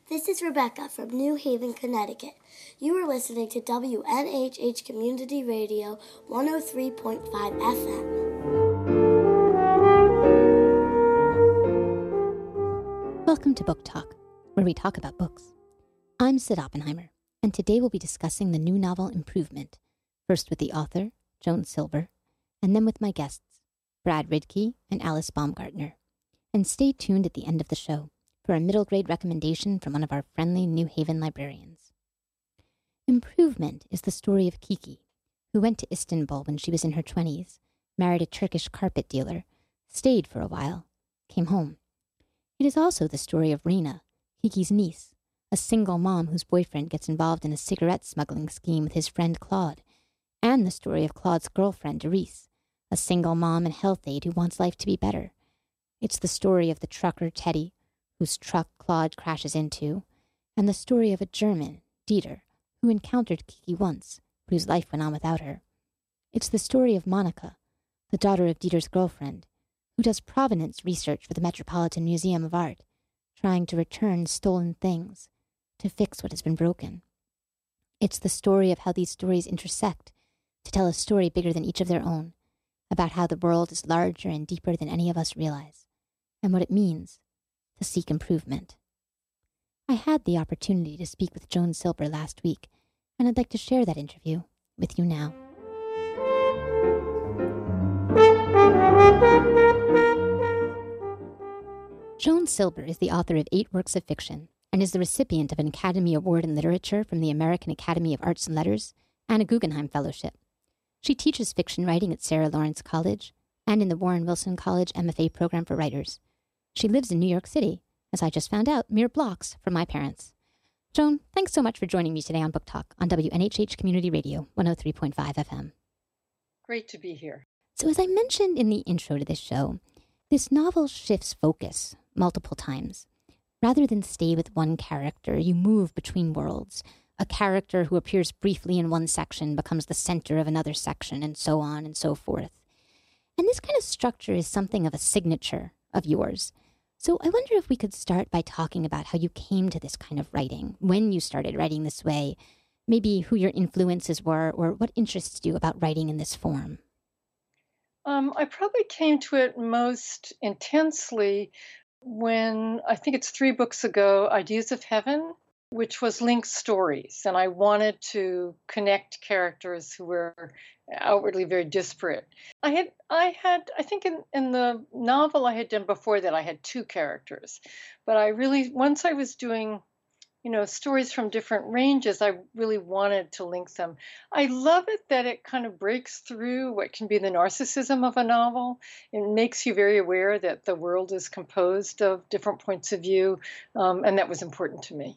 This is Rebecca from New Haven, Connecticut. You are listening to WNHH Community Radio 103.5 FM. Welcome to Book Talk, where we talk about books. I'm Sid Oppenheimer, and today we'll be discussing the new novel Improvement, first with the author, Joan Silber, and then with my guests, Brad Ridke and Alice Baumgartner. And stay tuned at the end of the show for a middle grade recommendation from one of our friendly New Haven librarians. Improvement is the story of Kiki, who went to Istanbul when she was in her 20s, married a Turkish carpet dealer, stayed for a while, came home. It is also the story of Rena, Kiki's niece, a single mom whose boyfriend gets involved in a cigarette smuggling scheme with his friend Claude, and the story of Claude's girlfriend, Doris, a single mom and health aide who wants life to be better. It's the story of the trucker, Teddy, whose truck Claude crashes into, and the story of a German, Dieter, who encountered Kiki once, but whose life went on without her. It's the story of Monica, the daughter of Dieter's girlfriend, who does provenance research for the Metropolitan Museum of Art, trying to return stolen things, to fix what has been broken. It's the story of how these stories intersect, to tell a story bigger than each of their own, about how the world is larger and deeper than any of us realize, and what it means to seek improvement. I had the opportunity to speak with Joan Silber last week, and I'd like to share that interview with you now. Joan Silber is the author of 8 works of fiction and is the recipient of an Academy Award in Literature from the American Academy of Arts and Letters and a Guggenheim Fellowship. She teaches fiction writing at Sarah Lawrence College and in the Warren Wilson College MFA program for writers. She lives in New York City, as I just found out, mere blocks from my parents. Joan, thanks so much for joining me today on Book Talk on WNHH Community Radio 103.5 FM. Great to be here. So as I mentioned in the intro to this show, this novel shifts focus multiple times. Rather than stay with one character, you move between worlds. A character who appears briefly in one section becomes the center of another section, and so on and so forth. And this kind of structure is something of a signature of yours. So I wonder if we could start by talking about how you came to this kind of writing, when you started writing this way, maybe who your influences were, or what interests you about writing in this form. I probably came to it most intensely when, I think it's 3 books ago, Ideas of Heaven, which was linked stories. And I wanted to connect characters who were outwardly very disparate. I think in the novel I had done before that, I had 2 characters. But once I was doing, stories from different ranges, I really wanted to link them. I love it that it kind of breaks through what can be the narcissism of a novel. It makes you very aware that the world is composed of different points of view, and that was important to me.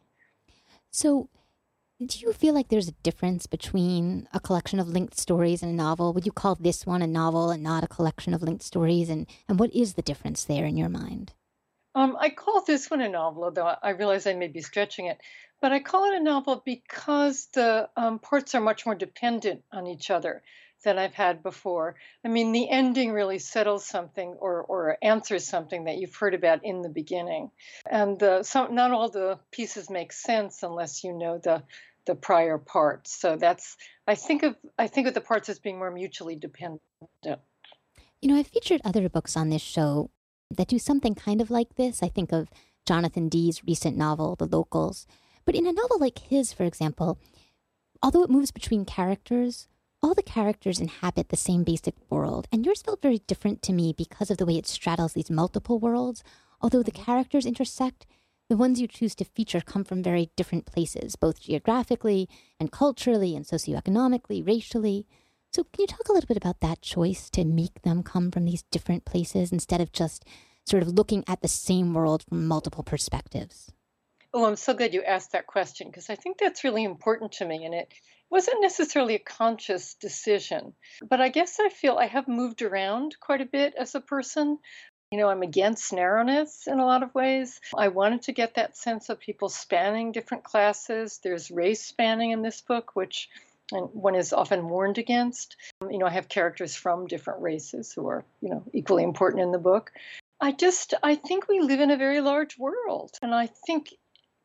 So, do you feel like there's a difference between a collection of linked stories and a novel? Would you call this one a novel and not a collection of linked stories? And what is the difference there in your mind? I call this one a novel, although I realize I may be stretching it. But I call it a novel because the parts are much more dependent on each other than I've had before. I mean, the ending really settles something or answers something that you've heard about in the beginning. And not all the pieces make sense unless you know the prior parts. So I think of the parts as being more mutually dependent. I've featured other books on this show that do something kind of like this. I think of Jonathan Dee's recent novel, The Locals. But in a novel like his, for example, although it moves between characters, all the characters inhabit the same basic world. And yours felt very different to me because of the way it straddles these multiple worlds. Although the characters intersect, the ones you choose to feature come from very different places, both geographically and culturally and socioeconomically, racially. So can you talk a little bit about that choice to make them come from these different places instead of just sort of looking at the same world from multiple perspectives? Oh, I'm so glad you asked that question because I think that's really important to me. And it wasn't necessarily a conscious decision, but I guess I feel I have moved around quite a bit as a person. I'm against narrowness in a lot of ways. I wanted to get that sense of people spanning different classes. There's race spanning in this book, which one is often warned against. I have characters from different races who are, equally important in the book. I think we live in a very large world. And I think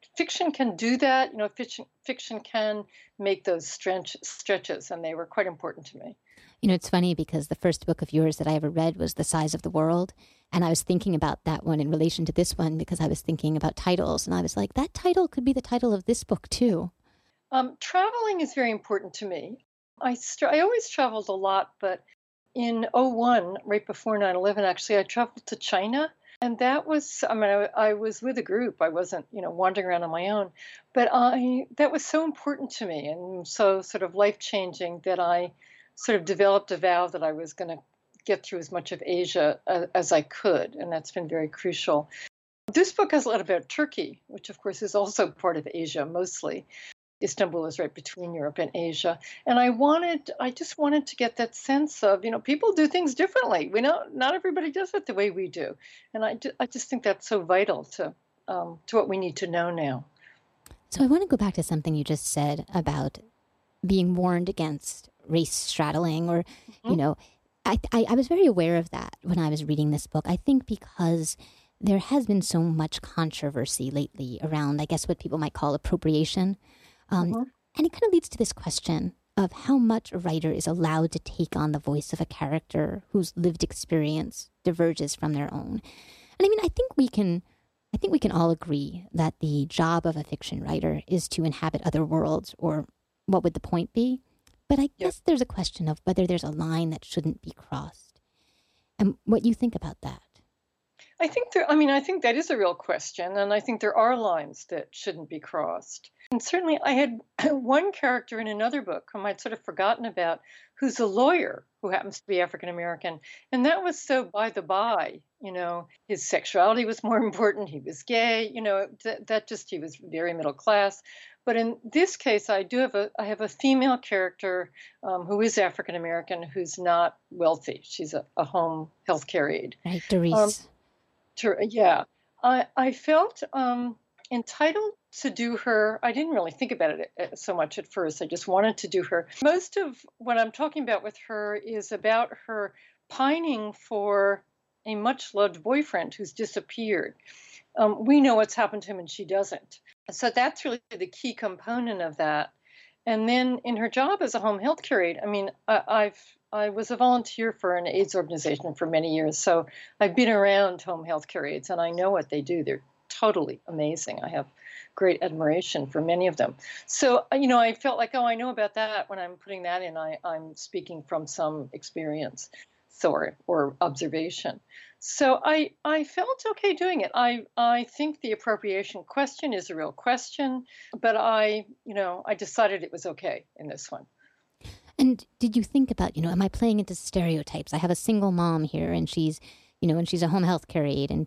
fiction can do that. Fiction can make those stretches, and they were quite important to me. It's funny because the first book of yours that I ever read was The Size of the World. And I was thinking about that one in relation to this one because I was thinking about titles. And I was like, that title could be the title of this book too. Traveling is very important to me. I always traveled a lot, but in '01, right before 9/11, actually, I traveled to China. And that was, I was with a group. I wasn't, wandering around on my own. But that was so important to me and so sort of life-changing that I sort of developed a vow that I was going to get through as much of Asia as I could. And that's been very crucial. This book has a lot about Turkey, which of course is also part of Asia mostly. Istanbul is right between Europe and Asia. And I just wanted to get that sense of, people do things differently. We know not everybody does it the way we do. And I just think that's so vital to what we need to know now. So I want to go back to something you just said about being warned against race straddling or, I was very aware of that when I was reading this book. I think because there has been so much controversy lately around, I guess, what people might call appropriation. And it kind of leads to this question of how much a writer is allowed to take on the voice of a character whose lived experience diverges from their own. And I think we can all agree that the job of a fiction writer is to inhabit other worlds, or what would the point be? But I guess there's a question of whether there's a line that shouldn't be crossed. And what you think about that? I think that is a real question. And I think there are lines that shouldn't be crossed. And certainly I had one character in another book whom I'd sort of forgotten about, who's a lawyer who happens to be African American. And that was so by the by, his sexuality was more important. He was gay, he was very middle class. But in this case, I have a female character who is African American, who's not wealthy. She's a home healthcare aide. Right, Doris. I felt entitled to do her. I didn't really think about it so much at first. I just wanted to do her. Most of what I'm talking about with her is about her pining for a much-loved boyfriend who's disappeared. We know what's happened to him and she doesn't. So that's really the key component of that. And then in her job as a home health care aide, I was a volunteer for an AIDS organization for many years. So I've been around home health care aides and I know what they do. They're totally amazing. I have great admiration for many of them. So, I felt like, I know about that. When I'm putting that in, I'm speaking from some experience or observation. So I felt okay doing it. I think the appropriation question is a real question, but I decided it was okay in this one. And did you think about, am I playing into stereotypes? I have a single mom here, and she's a home health care aide, and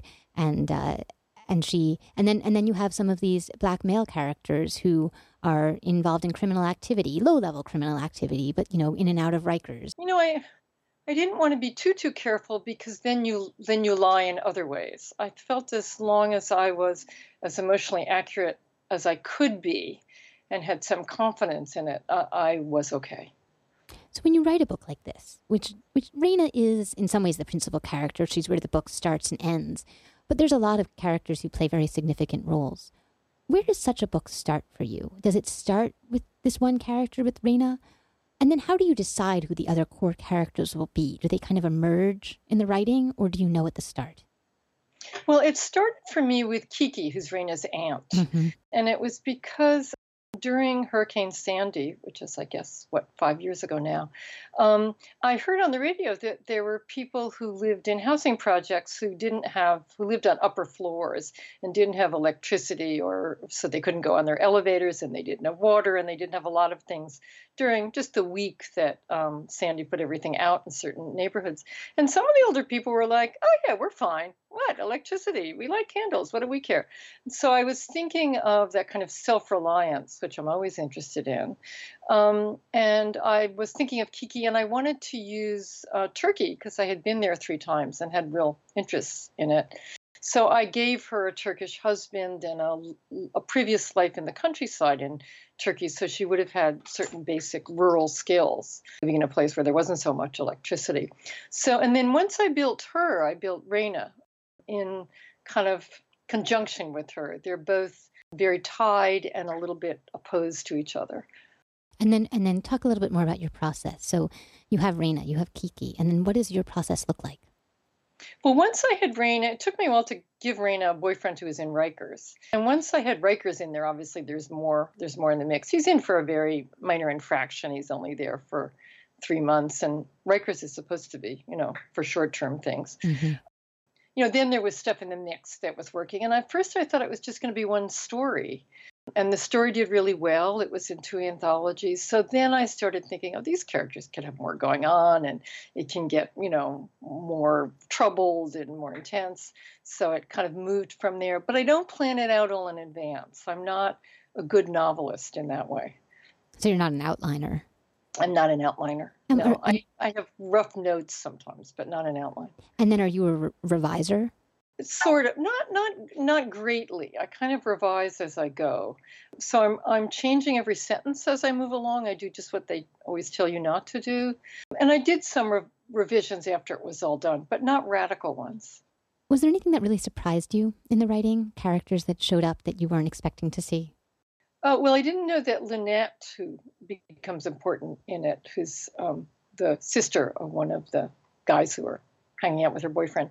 then you have some of these Black male characters who are involved in criminal activity, low-level criminal activity, but in and out of Rikers. I didn't want to be too careful because then you lie in other ways. I felt as long as I was as emotionally accurate as I could be and had some confidence in it, I was okay. So when you write a book like this, which Raina is in some ways the principal character, she's where the book starts and ends, but there's a lot of characters who play very significant roles. Where does such a book start for you? Does it start with this one character, with Raina? And then how do you decide who the other core characters will be? Do they kind of emerge in the writing, or do you know at the start? Well, it started for me with Kiki, who's Raina's aunt. Mm-hmm. And it was because during Hurricane Sandy, which is, I guess, 5 years ago now, I heard on the radio that there were people who lived in housing projects who lived on upper floors and didn't have electricity, or so they couldn't go on their elevators, and they didn't have water, and they didn't have a lot of things during just the week that Sandy put everything out in certain neighborhoods. And some of the older people were like, oh yeah, we're fine. What? Electricity? We light candles. What do we care? And so I was thinking of that kind of self-reliance, which I'm always interested in. And I was thinking of Kiki, and I wanted to use Turkey because I had been there 3 times and had real interest in it. So I gave her a Turkish husband and a previous life in the countryside in Turkey, so she would have had certain basic rural skills, living in a place where there wasn't so much electricity. So, and then once I built Raina, in kind of conjunction with her. They're both very tied and a little bit opposed to each other. And then talk a little bit more about your process. So you have Raina, you have Kiki, and then what does your process look like? Well, once I had Raina, it took me a while to give Raina a boyfriend who was in Rikers. And once I had Rikers in there, obviously there's more in the mix. He's in for a very minor infraction. He's only there for 3 months, and Rikers is supposed to be, for short-term things. Mm-hmm. Then there was stuff in the mix that was working. And at first I thought it was just going to be one story. And the story did really well. It was in 2 anthologies. So then I started thinking, these characters can have more going on, and it can get, more troubled and more intense. So it kind of moved from there. But I don't plan it out all in advance. I'm not a good novelist in that way. So you're not an outliner? I'm not an outliner. No, I have rough notes sometimes, but not an outline. And then are you a reviser? Sort of, not greatly. I kind of revise as I go. So I'm changing every sentence as I move along. I do just what they always tell you not to do. And I did some revisions after it was all done, but not radical ones. Was there anything that really surprised you in the writing? Characters that showed up that you weren't expecting to see? Well, I didn't know that Lynette, who becomes important in it, who's the sister of one of the guys who are hanging out with her boyfriend.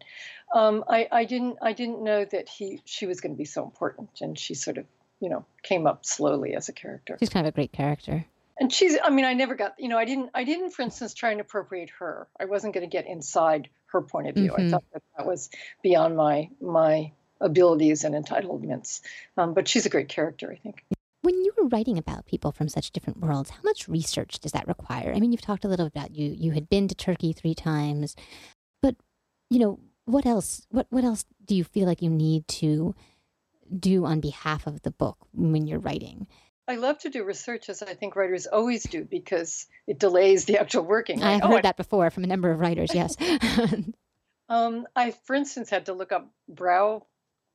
I didn't know that she was going to be so important, and she sort of, came up slowly as a character. She's kind of a great character. And I never got, I didn't, for instance, try and appropriate her. I wasn't going to get inside her point of view. Mm-hmm. I thought that was beyond my abilities and entitlements. But she's a great character, I think. When you were writing about people from such different worlds, how much research does that require? I mean, you've talked a little about you had been to Turkey 3 times, but, what else do you feel like you need to do on behalf of the book when you're writing? I love to do research, as I think writers always do, because it delays the actual working. I've heard that before from a number of writers, yes. I, for instance, had to look up brow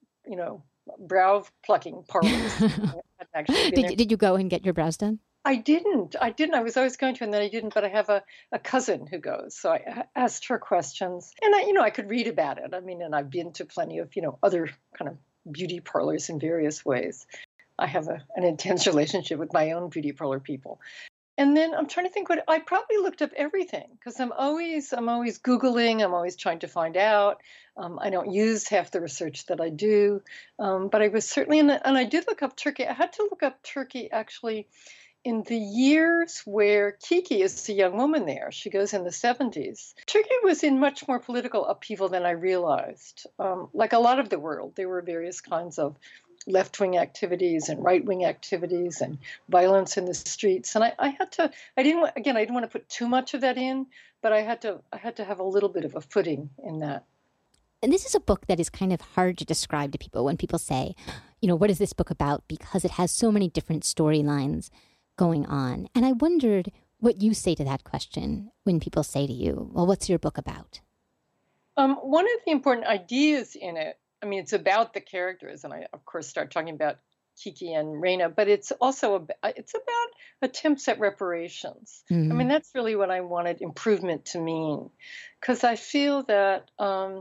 plucking parlors. Did you go and get your brows done? I didn't. I was always going to, and then I didn't. But I have a cousin who goes, so I asked her questions, and I could read about it. I mean, and I've been to plenty of other kind of beauty parlors in various ways. I have an intense relationship with my own beauty parlor people. And then I'm trying to think what I probably looked up everything, because I'm always Googling. I'm always trying to find out. I don't use half the research that I do, but I was certainly and I did look up Turkey. I had to look up Turkey actually in the years where Kiki is a young woman there. She goes in the 70s. Turkey was in much more political upheaval than I realized. Like a lot of the world, there were various kinds of left-wing activities and right-wing activities and violence in the streets. And I didn't want to put too much of that in, but I had to have a little bit of a footing in that. And this is a book that is kind of hard to describe to people when people say, what is this book about? Because it has so many different storylines going on. And I wondered what you say to that question when people say to you, well, what's your book about? One of the important ideas in it, it's about the characters, and I, of course, start talking about Kiki and Raina, but it's also about attempts at reparations. Mm-hmm. That's really what I wanted improvement to mean, because I feel that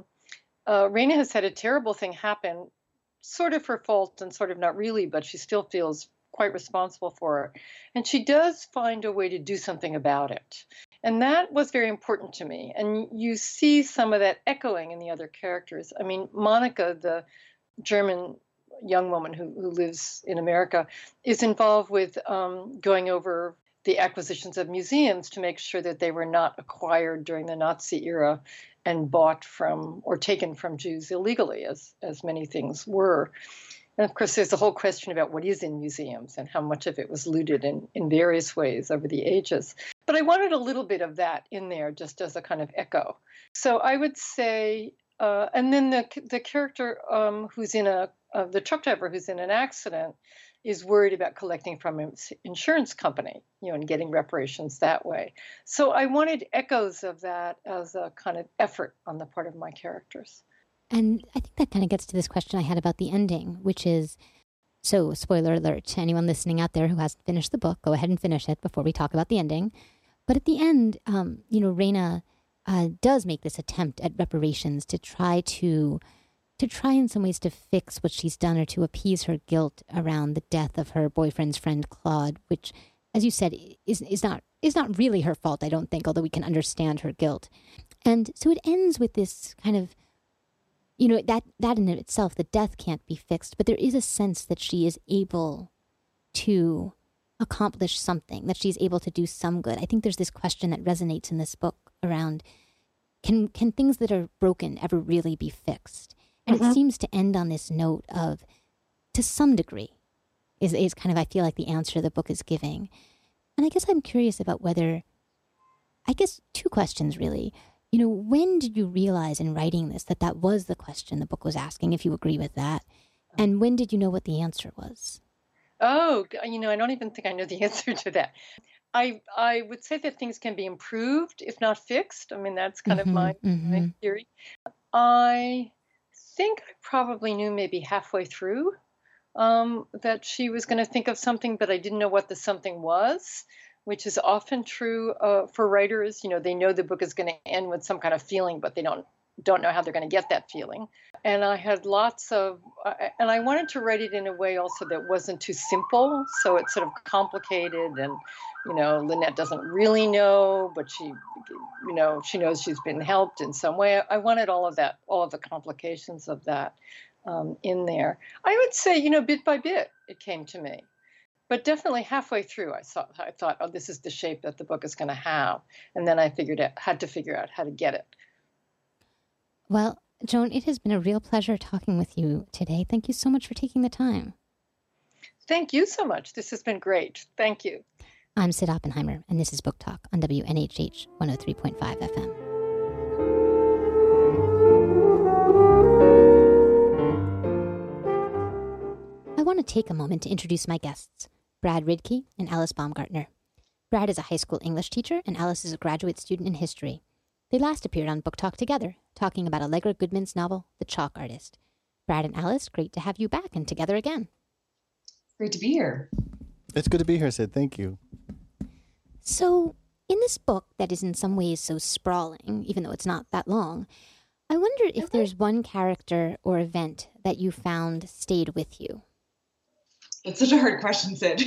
Raina has had a terrible thing happen, sort of her fault and sort of not really, but she still feels quite responsible for it. And she does find a way to do something about it. And that was very important to me. And you see some of that echoing in the other characters. Monica, the German young woman who lives in America, is involved with going over the acquisitions of museums to make sure that they were not acquired during the Nazi era and bought from or taken from Jews illegally, as many things were. And of course, there's the whole question about what is in museums and how much of it was looted in various ways over the ages. But I wanted a little bit of that in there just as a kind of echo. So I would say, and then the character who's in the truck driver who's in an accident is worried about collecting from his insurance company, and getting reparations that way. So I wanted echoes of that as a kind of effort on the part of my characters. And I think that kind of gets to this question I had about the ending, which is, so spoiler alert to anyone listening out there who hasn't finished the book, go ahead and finish it before we talk about the ending. But at the end, Raina does make this attempt at reparations to try to try in some ways to fix what she's done or to appease her guilt around the death of her boyfriend's friend Claude, which, as you said, is not really her fault, I don't think, although we can understand her guilt. And so it ends with this kind of, that in itself, the death can't be fixed, but there is a sense that she is able to accomplish something, that she's able to do some good. I think there's this question that resonates in this book around, can things that are broken ever really be fixed? And it seems to end on this note of, to some degree, is kind of, I feel like, the answer the book is giving. And I guess I'm curious about whether, two questions really. When did you realize in writing this that was the question the book was asking, if you agree with that? And when did you know what the answer was? Oh, I don't even think I know the answer to that. I would say that things can be improved, if not fixed. I mean, that's kind of my theory. I think I probably knew maybe halfway through that she was going to think of something, but I didn't know what the something was, which is often true for writers. They know the book is going to end with some kind of feeling, but they don't know how they're going to get that feeling. And I had lots of, and I wanted to write it in a way also that wasn't too simple. So it's sort of complicated, and, Lynette doesn't really know, but she knows she's been helped in some way. I wanted all of that, all of the complications of that in there. I would say, bit by bit, it came to me. But definitely halfway through, I thought, oh, this is the shape that the book is going to have. And then I had to figure out how to get it. Well, Joan, it has been a real pleasure talking with you today. Thank you so much for taking the time. Thank you so much. This has been great. Thank you. I'm Sid Oppenheimer, and this is Book Talk on WNHH 103.5 FM. I want to take a moment to introduce my guests, Brad Ridke and Alice Baumgartner. Brad is a high school English teacher, and Alice is a graduate student in history. They last appeared on Book Talk together, talking about Allegra Goodman's novel, The Chalk Artist. Brad and Alice, great to have you back and together again. Great to be here. It's good to be here, Sid. Thank you. So, in this book that is in some ways so sprawling, even though it's not that long, I wonder if there's one character or event that you found stayed with you. It's such a hard question, Sid.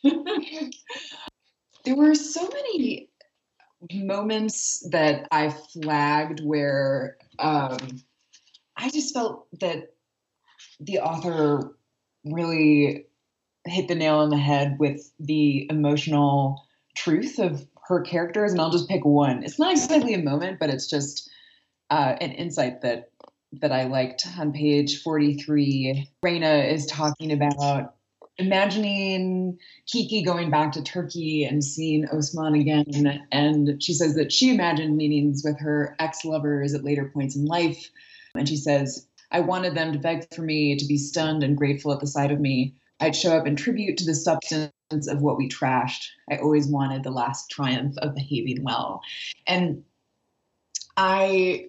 There were so many moments that I flagged where I just felt that the author really hit the nail on the head with the emotional truth of her characters. And I'll just pick one. It's not exactly a moment, but it's just an insight that I liked. On page 43, Raina is talking about imagining Kiki going back to Turkey and seeing Osman again. And she says that she imagined meetings with her ex-lovers at later points in life. And she says, I wanted them to beg for me, to be stunned and grateful at the sight of me. I'd show up in tribute to the substance of what we trashed. I always wanted the last triumph of behaving well. And it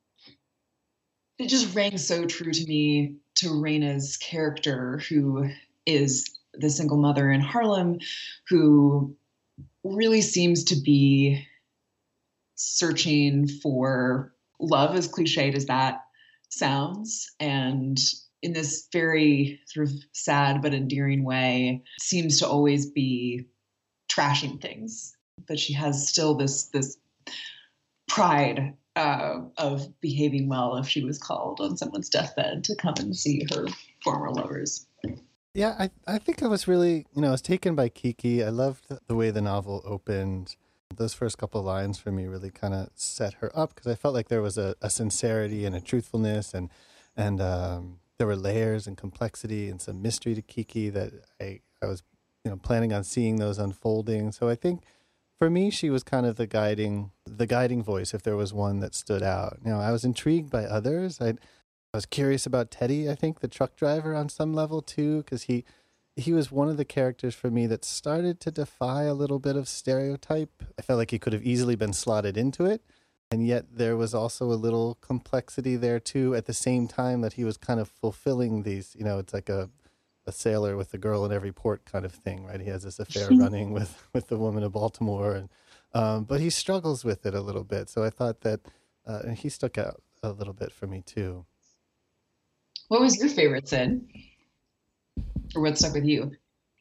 just rang so true to me, to Raina's character, who is the single mother in Harlem, who really seems to be searching for love, as cliched as that sounds, and in this very sort of sad but endearing way, seems to always be trashing things. But she has still this pride of behaving well if she was called on someone's deathbed to come and see her former lovers. Yeah, I think I was really, I was taken by Kiki. I loved the way the novel opened. Those first couple of lines for me really kind of set her up, because I felt like there was a sincerity and a truthfulness, and there were layers and complexity and some mystery to Kiki that I was planning on seeing those unfolding. So I think for me, she was kind of the guiding voice, if there was one that stood out. I was intrigued by others. I was curious about Teddy, I think, the truck driver, on some level too, because he was one of the characters for me that started to defy a little bit of stereotype. I felt like he could have easily been slotted into it, and yet there was also a little complexity there too, at the same time that he was kind of fulfilling these, it's like a sailor with a girl in every port kind of thing, right? He has this affair running with the woman of Baltimore, and but he struggles with it a little bit. So I thought that he stuck out a little bit for me too. What was your favorite, Sid? Or what stuck with you?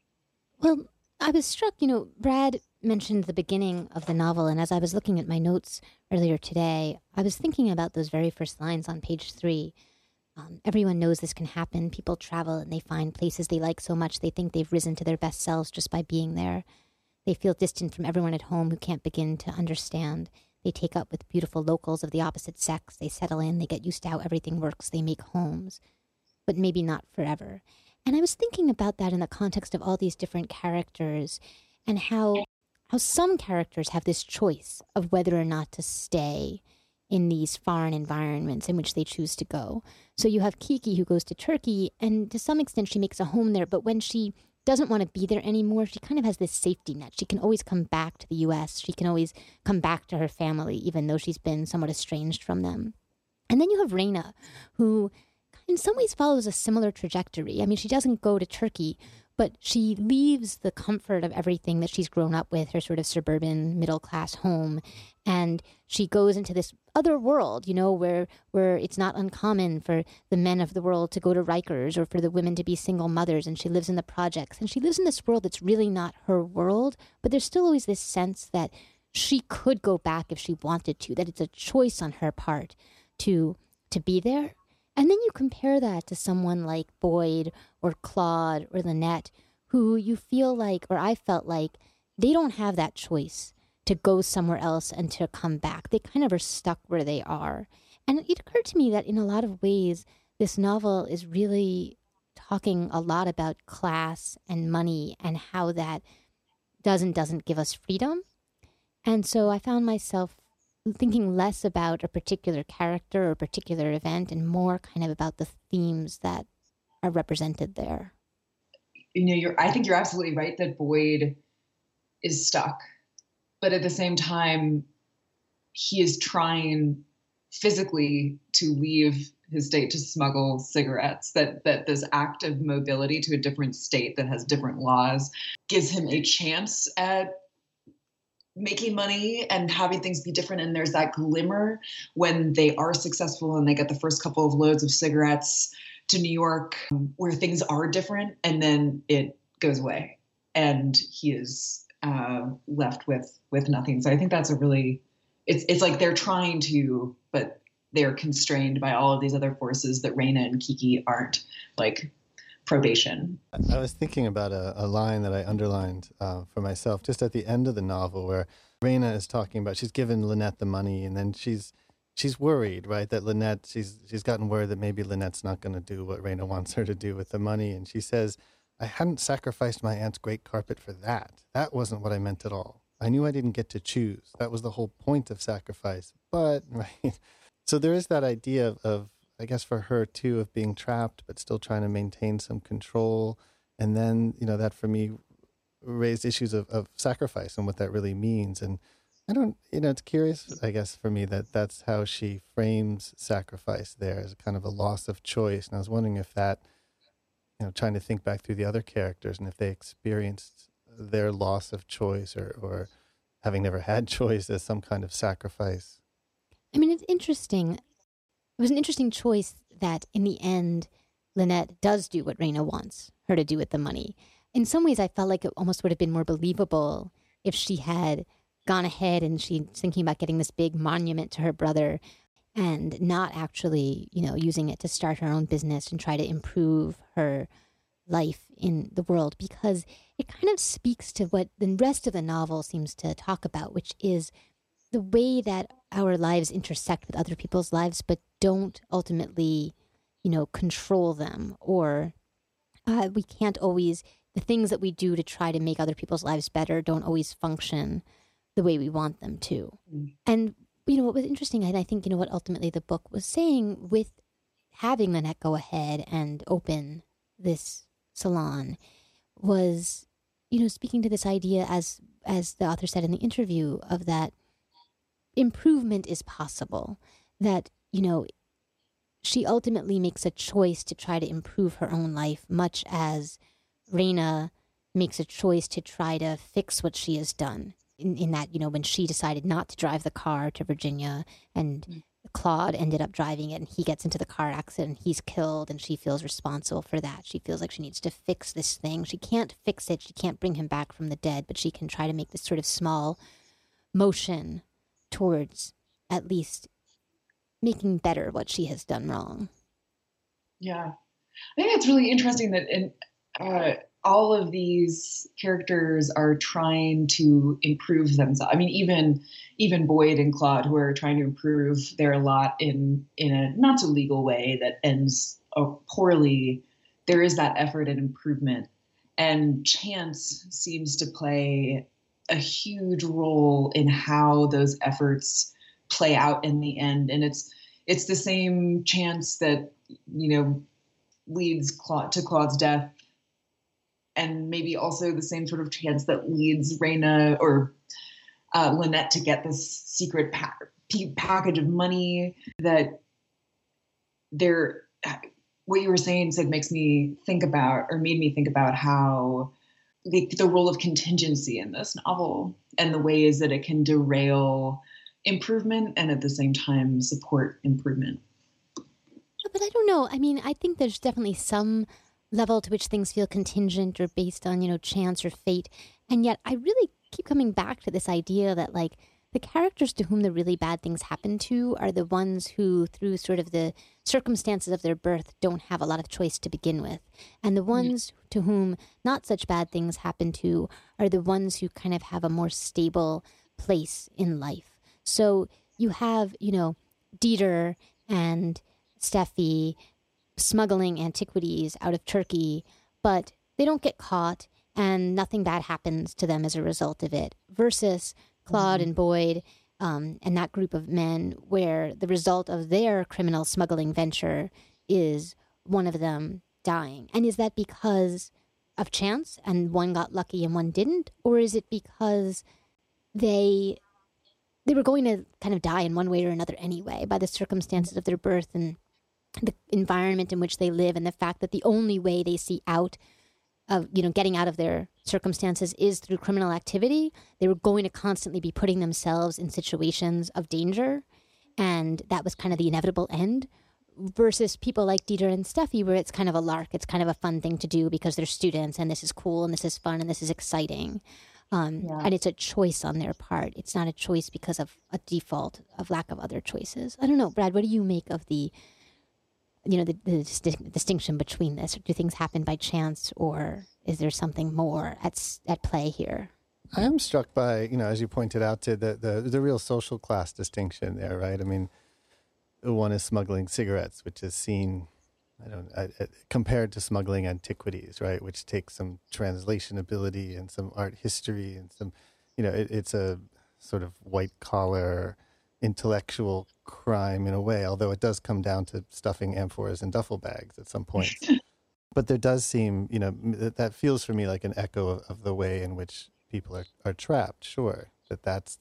Well, I was struck, Brad mentioned the beginning of the novel, and as I was looking at my notes earlier today, I was thinking about those very first lines on page 3. Everyone knows this can happen. People travel and they find places they like so much they think they've risen to their best selves just by being there. They feel distant from everyone at home who can't begin to understand. They take up with beautiful locals of the opposite sex. They settle in. They get used to how everything works. They make homes, but maybe not forever. And I was thinking about that in the context of all these different characters and how some characters have this choice of whether or not to stay in these foreign environments in which they choose to go. So you have Kiki, who goes to Turkey, and to some extent she makes a home there, but when she doesn't want to be there anymore, she kind of has this safety net. She can always come back to the U.S. She can always come back to her family, even though she's been somewhat estranged from them. And then you have Reina, who in some ways follows a similar trajectory. I mean, she doesn't go to Turkey, but she leaves the comfort of everything that she's grown up with, her sort of suburban middle-class home, and she goes into this other world, where it's not uncommon for the men of the world to go to Rikers or for the women to be single mothers, and she lives in the projects. And she lives in this world that's really not her world, but there's still always this sense that she could go back if she wanted to, that it's a choice on her part to be there. And then you compare that to someone like Boyd or Claude or Lynette, who you feel like, or I felt like, they don't have that choice to go somewhere else and to come back. They kind of are stuck where they are. And it occurred to me that in a lot of ways, this novel is really talking a lot about class and money and how that doesn't give us freedom. And so I found myself thinking less about a particular character or a particular event and more kind of about the themes that are represented there. I think you're absolutely right that Boyd is stuck, but at the same time, he is trying physically to leave his state to smuggle cigarettes, that this act of mobility to a different state that has different laws gives him a chance at making money and having things be different. And there's that glimmer when they are successful and they get the first couple of loads of cigarettes to New York where things are different, and then it goes away and he is left with nothing. So I think that's it's like they're trying to, but they're constrained by all of these other forces that Reina and Kiki aren't, like probation. I was thinking about a line that I underlined for myself just at the end of the novel where Reina is talking about, she's given Lynette the money, and then she's worried, right, that Lynette, she's gotten word that maybe Lynette's not going to do what Reina wants her to do with the money. And she says, I hadn't sacrificed my aunt's great carpet for that. That wasn't what I meant at all. I knew I didn't get to choose. That was the whole point of sacrifice. But, right. So there is that idea of, I guess for her too, of being trapped, but still trying to maintain some control. And then, that for me raised issues of sacrifice and what that really means. And I don't, it's curious, I guess, for me that's how she frames sacrifice there as kind of a loss of choice. And I was wondering if that, trying to think back through the other characters and if they experienced their loss of choice or having never had choice as some kind of sacrifice. I mean, it's interesting. It was an interesting choice that in the end, Lynette does do what Reina wants her to do with the money. In some ways, I felt like it almost would have been more believable if she had gone ahead and she's thinking about getting this big monument to her brother and not actually, using it to start her own business and try to improve her life in the world, because it kind of speaks to what the rest of the novel seems to talk about, which is the way that our lives intersect with other people's lives, but don't ultimately, control them, or we can't always, the things that we do to try to make other people's lives better don't always function the way we want them to. Mm. And, what was interesting, and I think, what ultimately the book was saying with having Lynette go ahead and open this salon was, speaking to this idea, as the author said in the interview, of that improvement is possible, that, she ultimately makes a choice to try to improve her own life, much as Reina makes a choice to try to fix what she has done. In that, when she decided not to drive the car to Virginia and Claude ended up driving it and he gets into the car accident, he's killed, and she feels responsible for that. She feels like she needs to fix this thing. She can't fix it. She can't bring him back from the dead, but she can try to make this sort of small motion towards at least making better what she has done wrong. Yeah. I think it's really interesting that all of these characters are trying to improve themselves. I mean, even Boyd and Claude, who are trying to improve, they're a lot in a not so legal way that ends poorly. There is that effort at improvement, and chance seems to play a huge role in how those efforts play out in the end. And it's the same chance that, leads to Claude's death, and maybe also the same sort of chance that leads Raina or Lynette to get this secret package of money. That what you were saying, Sid, made me think about how the role of contingency in this novel and the ways that it can derail improvement and at the same time support improvement. But I don't know. I mean, I think there's definitely some level to which things feel contingent or based on, chance or fate. And yet I really keep coming back to this idea that, like, the characters to whom the really bad things happen to are the ones who, through sort of the circumstances of their birth, don't have a lot of choice to begin with. And the ones to whom not such bad things happen to are the ones who kind of have a more stable place in life. So you have, Dieter and Steffi smuggling antiquities out of Turkey, but they don't get caught and nothing bad happens to them as a result of it, versus Claude and Boyd and that group of men, where the result of their criminal smuggling venture is one of them dying. And is that because of chance and one got lucky and one didn't? Or is it because they were going to kind of die in one way or another anyway by the circumstances of their birth and the environment in which they live, and the fact that the only way they see out of, getting out of their circumstances is through criminal activity? They were going to constantly be putting themselves in situations of danger, and that was kind of the inevitable end, versus people like Dieter and Steffi, where it's kind of a lark. It's kind of a fun thing to do because they're students, and this is cool, and this is fun, and this is exciting. And it's a choice on their part. It's not a choice because of a default of lack of other choices. I don't know, Brad, what do you make of the distinction between this? Do things happen by chance, or is there something more at play here? I am struck by, as you pointed out, to the real social class distinction there, right? I mean, one is smuggling cigarettes, which is seen, compared to smuggling antiquities, right? Which takes some translation ability and some art history and some, it's a sort of white collar intellectual crime in a way, although it does come down to stuffing amphoras in duffel bags at some point. But there does seem, that feels for me like an echo of the way in which people are trapped. Sure, that's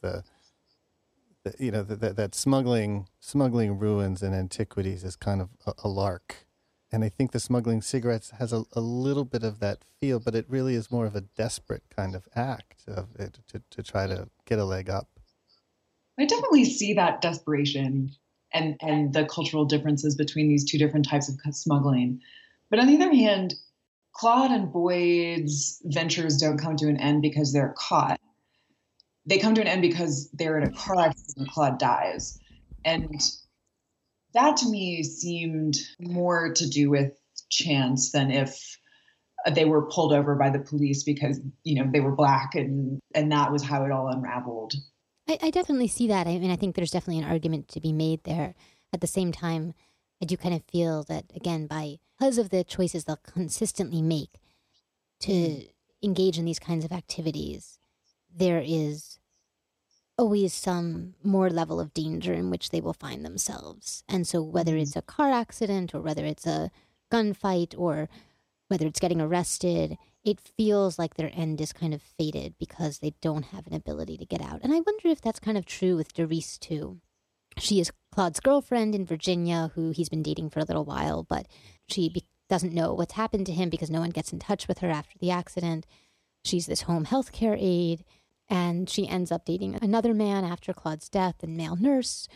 that smuggling ruins and antiquities is kind of a lark. And I think the smuggling cigarettes has a little bit of that feel, but it really is more of a desperate kind of act of it to try to get a leg up. I definitely see that desperation and the cultural differences between these two different types of smuggling. But on the other hand, Claude and Boyd's ventures don't come to an end because they're caught. They come to an end because they're in a car accident and Claude dies. And that to me seemed more to do with chance than if they were pulled over by the police because, they were Black and that was how it all unraveled. I definitely see that. I mean, I think there's definitely an argument to be made there. At the same time, I do kind of feel that, again, because of the choices they'll consistently make to engage in these kinds of activities, there is always some more level of danger in which they will find themselves. And so whether it's a car accident or whether it's a gunfight or whether it's getting arrested, it feels like their end is kind of fated because they don't have an ability to get out. And I wonder if that's kind of true with Doris, too. She is Claude's girlfriend in Virginia, who he's been dating for a little while, but she doesn't know what's happened to him because no one gets in touch with her after the accident. She's this home health care aide, and she ends up dating another man after Claude's death, and male nurse,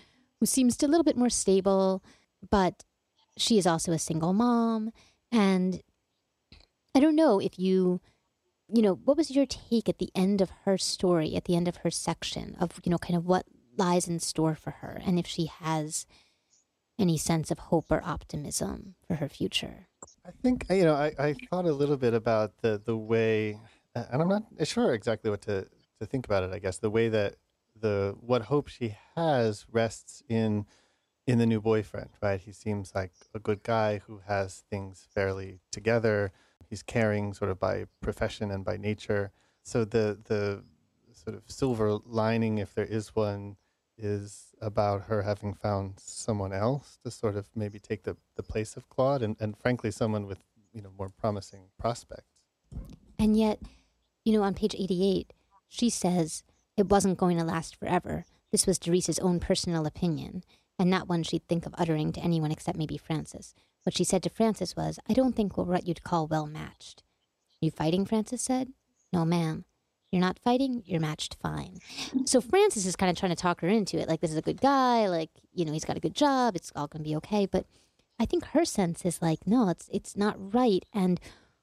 who seems a little bit more stable, but she is also a single mom. And I don't know if what was your take at the end of her story, at the end of her section of, kind of what lies in store for her, and if she has any sense of hope or optimism for her future? I think, I thought a little bit about the way, and I'm not sure exactly what to think about it, I guess, the way that what hope she has rests in the new boyfriend, right? He seems like a good guy who has things fairly together. He's caring sort of by profession and by nature. So the sort of silver lining, if there is one, is about her having found someone else to sort of maybe take the place of Claude, and frankly, someone with, more promising prospects. And yet, on page 88, she says it wasn't going to last forever. This was Doris's own personal opinion, and not one she'd think of uttering to anyone except maybe Frances. What she said to Frances was, "I don't think we're what you'd call well-matched." "You fighting?" Frances said. "No, ma'am." "You're not fighting? You're matched fine." So Frances is kind of trying to talk her into it. Like, this is a good guy. Like, he's got a good job. It's all going to be okay. But I think her sense is like, no, it's not right. And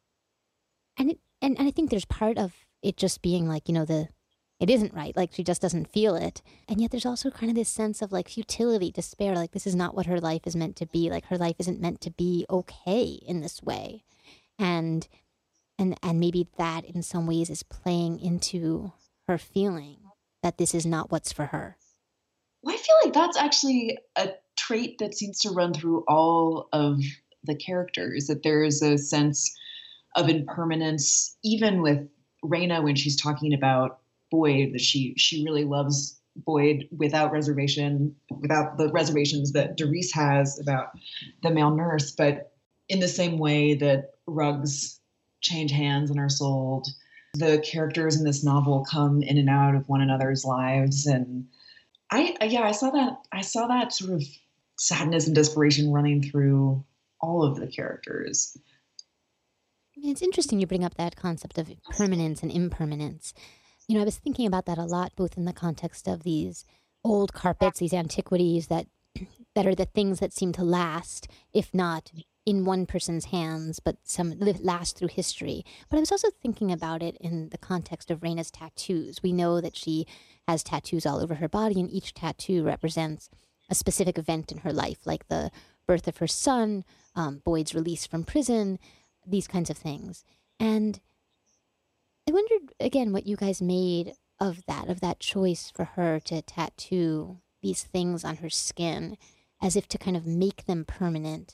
I think there's part of it just being like, it isn't right. Like, she just doesn't feel it. And yet there's also kind of this sense of like futility, despair. Like, this is not what her life is meant to be. Like, her life isn't meant to be okay in this way. And maybe that in some ways is playing into her feeling that this is not what's for her. Well, I feel like that's actually a trait that seems to run through all of the characters, that there is a sense of impermanence, even with Raina when she's talking about Boyd, that she really loves Boyd without reservation, without the reservations that Doris has about the male nurse. But in the same way that rugs change hands and are sold, the characters in this novel come in and out of one another's lives. And I saw that sort of sadness and desperation running through all of the characters. It's interesting you bring up that concept of permanence and impermanence. I was thinking about that a lot, both in the context of these old carpets, these antiquities that are the things that seem to last, if not in one person's hands, but some last through history. But I was also thinking about it in the context of Raina's tattoos. We know that she has tattoos all over her body, and each tattoo represents a specific event in her life, like the birth of her son, Boyd's release from prison, these kinds of things. And I wondered, again, what you guys made of that choice for her to tattoo these things on her skin as if to kind of make them permanent.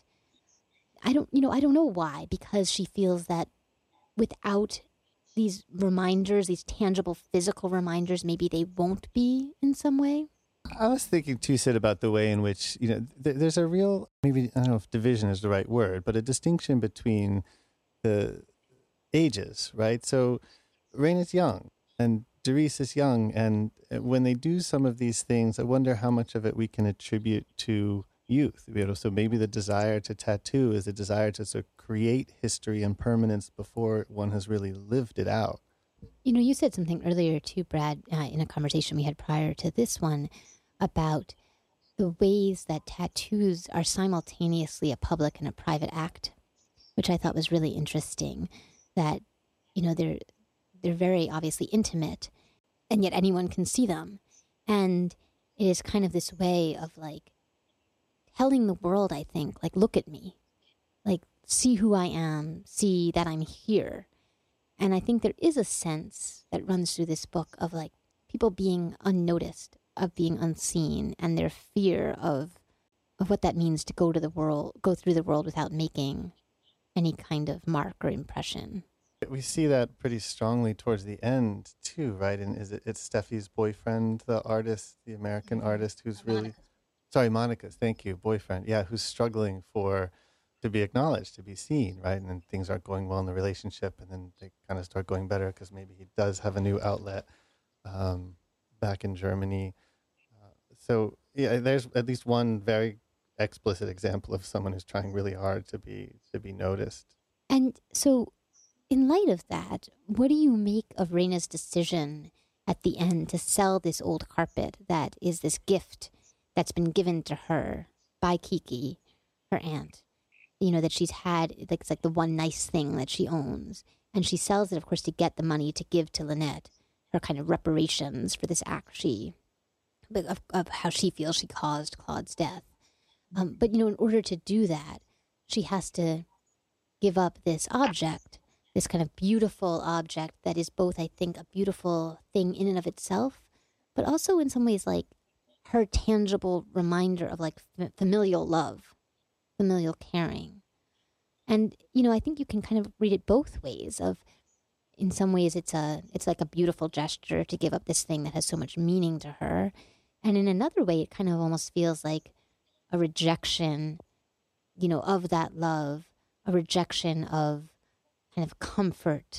I don't know why, because she feels that without these reminders, these tangible physical reminders, maybe they won't be in some way. I was thinking too, Sid, about the way in which, there's a real, maybe, I don't know if division is the right word, but a distinction between the ages, right? So Raina's young and Doris is young. And when they do some of these things, I wonder how much of it we can attribute to youth. So maybe the desire to tattoo is a desire to sort of create history and permanence before one has really lived it out. You said something earlier too, Brad, in a conversation we had prior to this one about the ways that tattoos are simultaneously a public and a private act, which I thought was really interesting, that, they're very obviously intimate, and yet anyone can see them. And it is kind of this way of like telling the world, I think, like, look at me, like, see who I am, see that I'm here. And I think there is a sense that runs through this book of like people being unnoticed, of being unseen, and their fear of what that means to go through the world without making any kind of mark or impression. We see that pretty strongly towards the end too, right? And it's Steffi's boyfriend, the artist, the American artist, who's really, Monica's, thank you, boyfriend, yeah, who's struggling to be acknowledged, to be seen, right? And then things aren't going well in the relationship, and then they kind of start going better because maybe he does have a new outlet back in Germany. So yeah, there's at least one very explicit example of someone who's trying really hard to be noticed. And so, in light of that, what do you make of Raina's decision at the end to sell this old carpet that is this gift that's been given to her by Kiki, her aunt, that she's had, like, it's like the one nice thing that she owns. And she sells it, of course, to get the money to give to Lynette, her kind of reparations for this act of how she feels she caused Claude's death. But, in order to do that, she has to give up this object, this kind of beautiful object that is both, I think, a beautiful thing in and of itself, but also in some ways like her tangible reminder of like familial love, familial caring. And, I think you can kind of read it both ways of, in some ways it's like a beautiful gesture to give up this thing that has so much meaning to her. And in another way, it kind of almost feels like a rejection, of that love, a rejection of kind of comfort,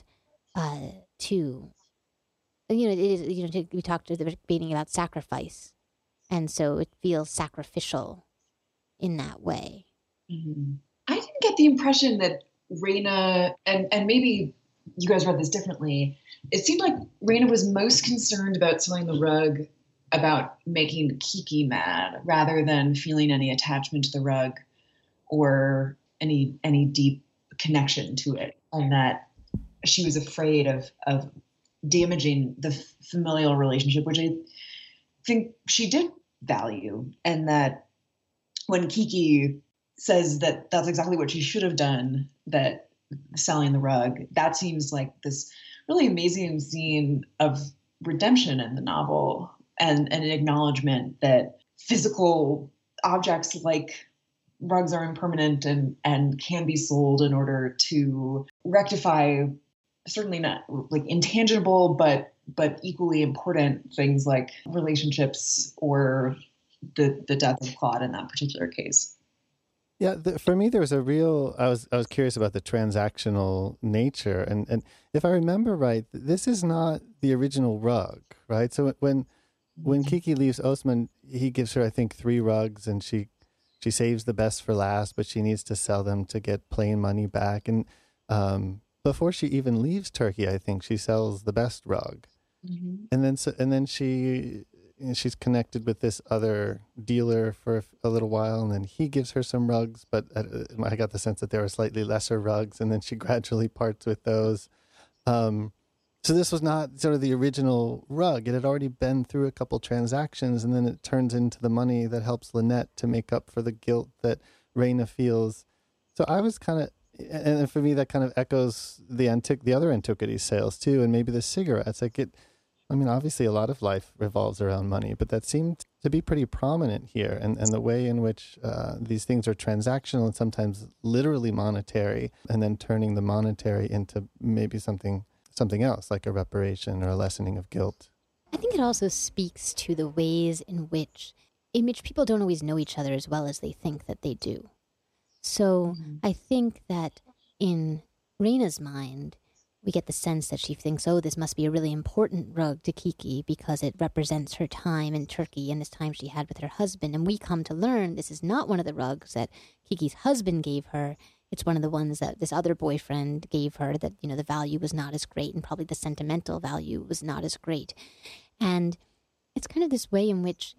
too. It is, we talked at the beginning about sacrifice. And so it feels sacrificial in that way. Mm-hmm. I didn't get the impression that Raina, and maybe you guys read this differently, it seemed like Raina was most concerned about selling the rug about making Kiki mad rather than feeling any attachment to the rug or any deep connection to it. And that she was afraid of damaging the familial relationship, which I think she did value. And that when Kiki says that that's exactly what she should have done, that selling the rug, that seems like this really amazing scene of redemption in the novel and an acknowledgement that physical objects like rugs are impermanent and can be sold in order to rectify certainly not like intangible, but equally important things like relationships or the death of Claude in that particular case. Yeah, for me, there was a real. I was curious about the transactional nature, and if I remember right, this is not the original rug, right? So when Kiki leaves Osman, he gives her, I think, 3 rugs, and she saves the best for last, but she needs to sell them to get plain money back. And before she even leaves Turkey, I think she sells the best rug, and then she's connected with this other dealer for a little while, and then he gives her some rugs, but I got the sense that there were slightly lesser rugs, and then she gradually parts with those. So this was not sort of the original rug. It had already been through a couple transactions, and then it turns into the money that helps Lynette to make up for the guilt that Raina feels. So I was kind of, and for me, that kind of echoes the other antiquities sales too, and maybe the cigarettes. Obviously a lot of life revolves around money, but that seemed to be pretty prominent here. And the way in which these things are transactional and sometimes literally monetary, and then turning the monetary into maybe something else, like a reparation or a lessening of guilt. I think it also speaks to the ways in which people don't always know each other as well as they think that they do. So I think that in Raina's mind, we get the sense that she thinks, oh, this must be a really important rug to Kiki because it represents her time in Turkey and this time she had with her husband. And we come to learn this is not one of the rugs that Kiki's husband gave her. It's one of the ones that this other boyfriend gave her that, the value was not as great, and probably the sentimental value was not as great. And it's kind of this way in which,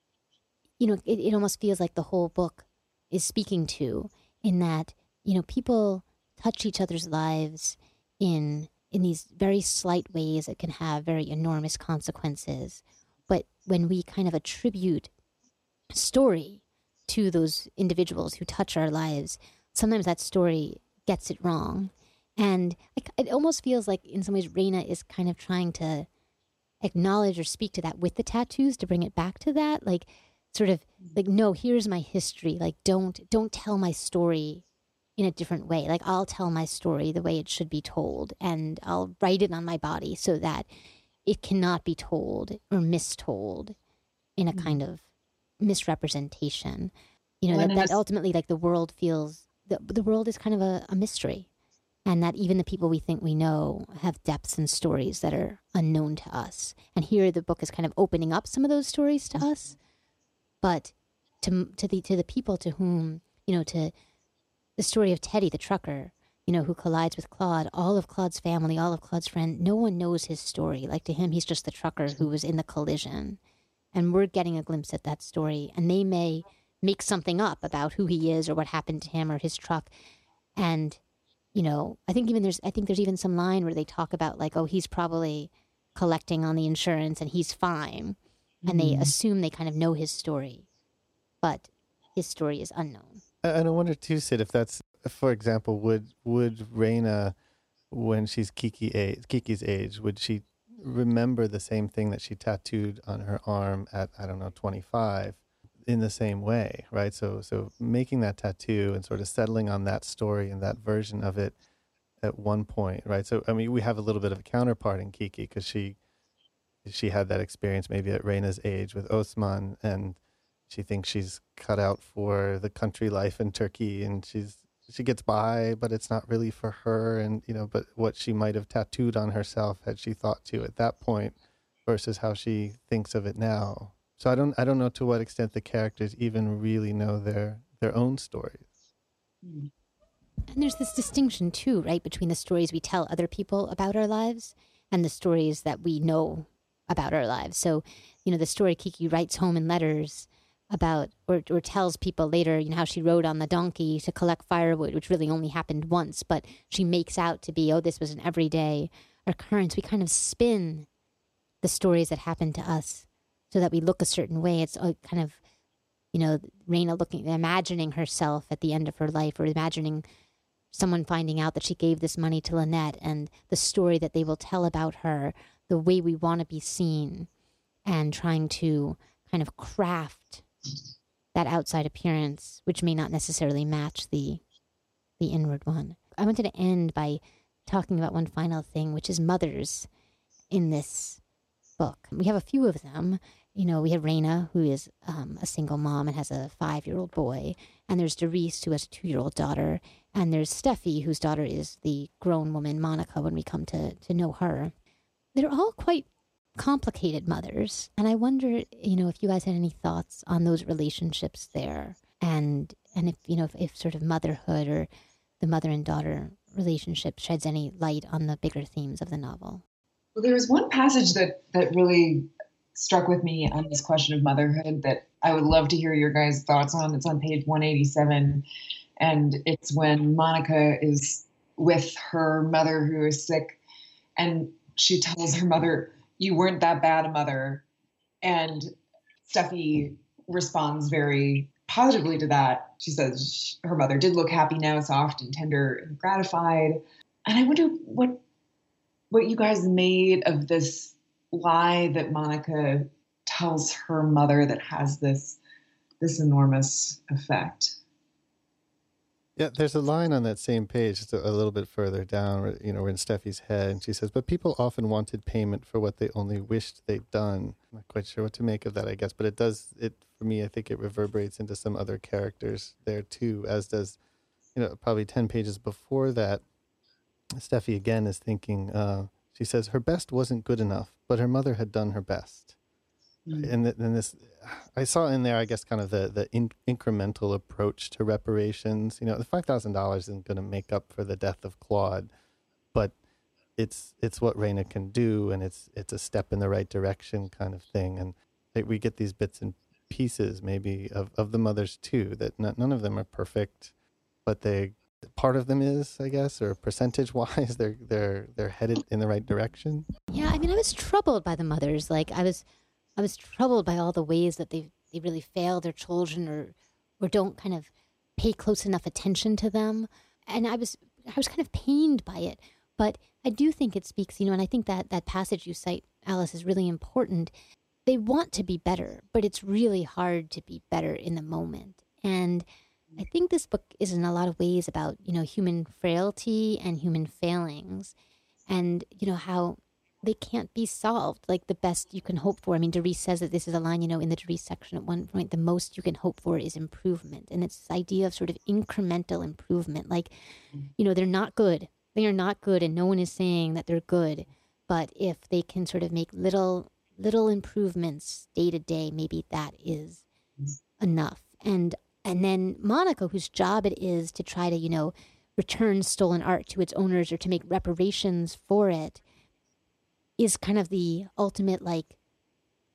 it almost feels like the whole book is speaking to, in that, people touch each other's lives in these very slight ways that can have very enormous consequences. But when we kind of attribute story to those individuals who touch our lives, sometimes that story gets it wrong. And it almost feels like in some ways Raina is kind of trying to acknowledge or speak to that with the tattoos, to bring it back to that, like sort of like, no, here's my history. Like, don't tell my story in a different way. Like, I'll tell my story the way it should be told, and I'll write it on my body so that it cannot be told or mistold in a kind of misrepresentation. That ultimately, like, the world feels, the world is kind of a mystery, and that even the people we think we know have depths and stories that are unknown to us. And here the book is kind of opening up some of those stories to us, but to the people to whom, to the story of Teddy, the trucker, who collides with Claude, all of Claude's family, all of Claude's friends, no one knows his story. Like, to him, he's just the trucker who was in the collision. and we're getting a glimpse at that story, and they may make something up about who he is or what happened to him or his truck. And, you know, I think there's even some line where they talk about like, oh, he's probably collecting on the insurance and he's fine. And they assume they kind of know his story, but his story is unknown. And I wonder too, Sid, if that's, for example, would Raina, when she's Kiki's age, would she remember the same thing that she tattooed on her arm at, I don't know, 25 in the same way, right? So making that tattoo and sort of settling on that story and that version of it at one point, right? So, I mean, we have a little bit of a counterpart in Kiki because she had that experience maybe at Raina's age with Osman, and she thinks she's cut out for the country life in Turkey, and she gets by, but it's not really for her. And, you know, but what she might have tattooed on herself had she thought to at that point versus how she thinks of it now. So I don't know to what extent the characters even really know their own stories. And there's this distinction too, right, between the stories we tell other people about our lives and the stories that we know about our lives. So, you know, the story Kiki writes home in letters about, or tells people later, you know, how she rode on the donkey to collect firewood, which really only happened once, but she makes out to be, oh, this was an everyday occurrence. We kind of spin the stories that happen to us so that we look a certain way. It's kind of, you know, Raina imagining herself at the end of her life, or imagining someone finding out that she gave this money to Lynette, and the story that they will tell about her, the way we want to be seen, and trying to kind of craft that outside appearance, which may not necessarily match the inward one. I wanted to end by talking about one final thing, which is mothers in this book. We have a few of them. You know, we have Raina, who is a single mom and has a 5-year-old boy. And there's Doris, who has a 2-year-old daughter. And there's Steffi, whose daughter is the grown woman, Monica, when we come to know her. They're all quite complicated mothers. And I wonder, you know, if you guys had any thoughts on those relationships there. And if, you know, if sort of motherhood or the mother and daughter relationship sheds any light on the bigger themes of the novel. Well, there was one passage that really struck with me on this question of motherhood that I would love to hear your guys' thoughts on. It's on page 187. And it's when Monica is with her mother who is sick, and she tells her mother, "You weren't that bad a mother." And Steffi responds very positively to that. She says her mother did look happy now, soft and tender and gratified. And I wonder what you guys made of this lie that Monica tells her mother that has this enormous effect. Yeah, there's a line on that same page, just a little bit further down, where, you know, we're in Steffi's head, and she says, "But people often wanted payment for what they only wished they'd done." I'm not quite sure what to make of that, I guess, but for me, I think it reverberates into some other characters there too, as does, you know, probably 10 pages before that, Steffi again is thinking, she says, her best wasn't good enough, but her mother had done her best. And then this, I saw in there, I guess, kind of the incremental approach to reparations. You know, the $5,000 isn't going to make up for the death of Claude, but it's what Raina can do, and it's a step in the right direction kind of thing. And we get these bits and pieces maybe of the mothers too, that none of them are perfect, but part of them is, I guess, or percentage-wise, they're headed in the right direction. Yeah, I mean, I was troubled by the mothers. Like, I was troubled by all the ways that they really fail their children or don't kind of pay close enough attention to them. And I was kind of pained by it. But I do think it speaks, you know, and I think that passage you cite, Alice, is really important. They want to be better, but it's really hard to be better in the moment. And I think this book is in a lot of ways about, you know, human frailty and human failings, and, you know, how they can't be solved like the best you can hope for. I mean, Doris says that this is a line, you know, in the Doris section at one point, the most you can hope for is improvement. And it's this idea of sort of incremental improvement. Like, you know, they're not good. They are not good, and no one is saying that they're good. But if they can sort of make little improvements day to day, maybe that is enough. And then Monica, whose job it is to try to, you know, return stolen art to its owners or to make reparations for it, is kind of the ultimate, like,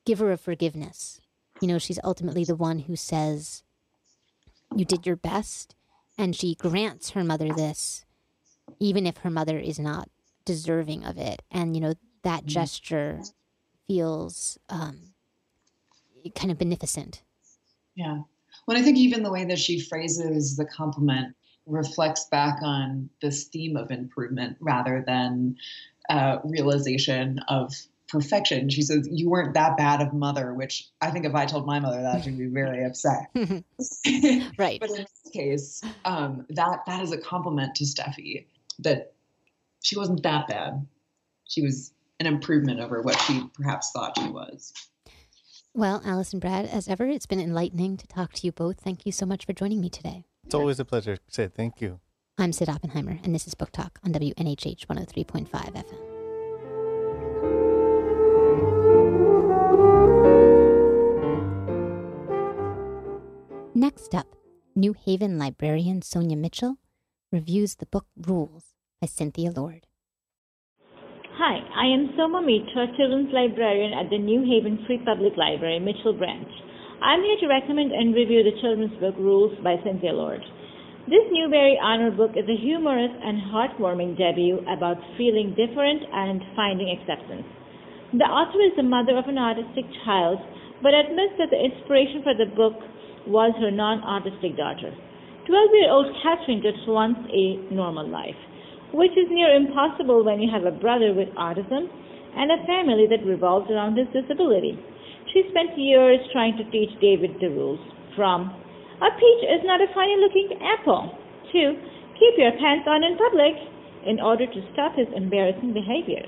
giver of forgiveness. You know, she's ultimately the one who says, you did your best, and she grants her mother this, even if her mother is not deserving of it. And, you know, that gesture feels kind of beneficent. Yeah. Well, I think even the way that she phrases the compliment reflects back on this theme of improvement rather than realization of perfection. She says, you weren't that bad of mother, which I think if I told my mother that, she'd be very upset. Right. But in this case, that is a compliment to Steffi, that she wasn't that bad. She was an improvement over what she perhaps thought she was. Well, Alice and Brad, as ever, it's been enlightening to talk to you both. Thank you so much for joining me today. It's always a pleasure. Say thank you. I'm Sid Oppenheimer, and this is Book Talk on WNHH 103.5 FM. Next up, New Haven librarian Sonia Mitchell reviews the book Rules by Cynthia Lord. Hi, I am Soma Mitra, Children's Librarian at the New Haven Free Public Library, Mitchell Branch. I'm here to recommend and review the children's book Rules by Cynthia Lord. This Newbery Honor book is a humorous and heartwarming debut about feeling different and finding acceptance. The author is the mother of an autistic child, but admits that the inspiration for the book was her non-autistic daughter. 12-year-old Catherine just wants a normal life, which is near impossible when you have a brother with autism and a family that revolves around his disability. She spent years trying to teach David the rules, from a peach is not a funny-looking apple to keep your pants on in public in order to stop his embarrassing behaviors.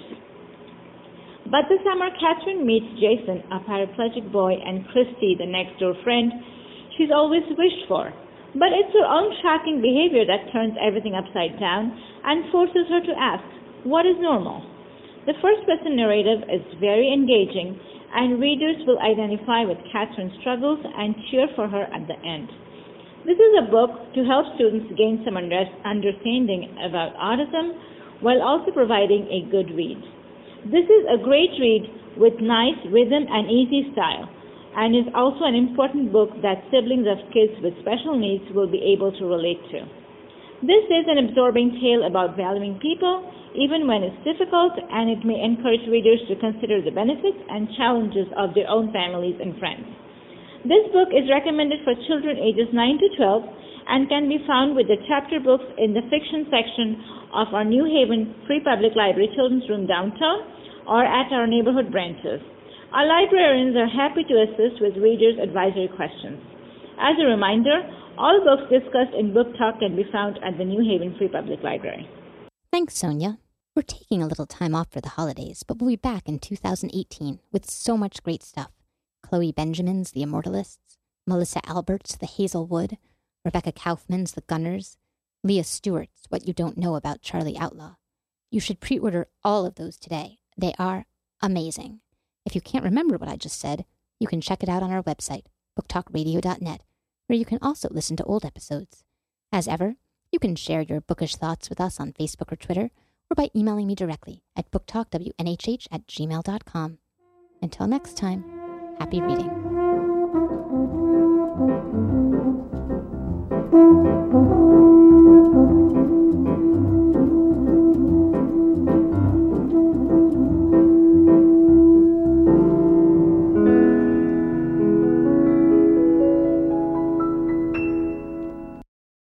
But the summer Catherine meets Jason, a paraplegic boy, and Christy, the next-door friend she's always wished for. But it's her own shocking behavior that turns everything upside down and forces her to ask, what is normal? The first-person narrative is very engaging, and readers will identify with Catherine's struggles and cheer for her at the end. This is a book to help students gain some understanding about autism while also providing a good read. This is a great read with nice rhythm and easy style, and is also an important book that siblings of kids with special needs will be able to relate to. This is an absorbing tale about valuing people, even when it's difficult, and it may encourage readers to consider the benefits and challenges of their own families and friends. This book is recommended for children ages 9 to 12 and can be found with the chapter books in the fiction section of our New Haven Free Public Library Children's Room downtown or at our neighborhood branches. Our librarians are happy to assist with readers' advisory questions. As a reminder, all books discussed in Book Talk can be found at the New Haven Free Public Library. Thanks, Sonia. We're taking a little time off for the holidays, but we'll be back in 2018 with so much great stuff. Chloe Benjamin's The Immortalists, Melissa Albert's The Hazelwood, Rebecca Kaufman's The Gunners, Leah Stewart's What You Don't Know About Charlie Outlaw. You should pre-order all of those today. They are amazing. If you can't remember what I just said, you can check it out on our website, booktalkradio.net, where you can also listen to old episodes. As ever, you can share your bookish thoughts with us on Facebook or Twitter, or by emailing me directly at booktalkwNHH@gmail.com. Until next time, happy reading.